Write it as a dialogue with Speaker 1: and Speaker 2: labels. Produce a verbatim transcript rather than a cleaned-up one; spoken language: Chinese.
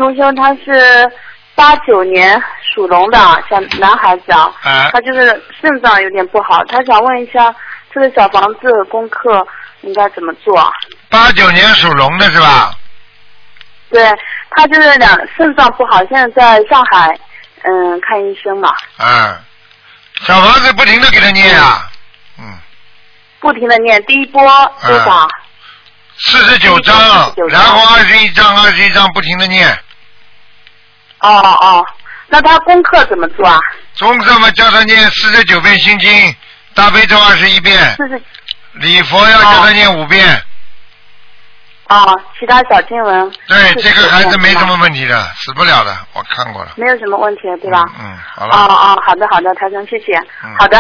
Speaker 1: 同修他是八九年属龙的小男孩子啊，
Speaker 2: 啊
Speaker 1: 他就是肾脏有点不好，他想问一下这个小房子功课应该怎么做？
Speaker 2: 八九年属龙的是吧？
Speaker 1: 对，他就是两肾脏不好，现在在上海嗯看医生嘛。
Speaker 2: 嗯，小房子不停的给他念啊，嗯，
Speaker 1: 不停的念，第一波多少？
Speaker 2: 四十九章，然后二十一章，二十一章不停的念。
Speaker 1: 哦哦，那他功课怎么做啊？
Speaker 2: 功课嘛，叫他念四十九遍心经，大悲咒二十一遍，
Speaker 1: 四十
Speaker 2: 礼佛要叫他念五遍。
Speaker 1: 哦，其他小经文。
Speaker 2: 对，这个孩子没什么问题的，死不了的，我看过了。
Speaker 1: 没有什么问题，对吧？
Speaker 2: 嗯，嗯好了。
Speaker 1: 哦哦，好的好的，台长谢谢。
Speaker 2: 嗯、
Speaker 1: 好的，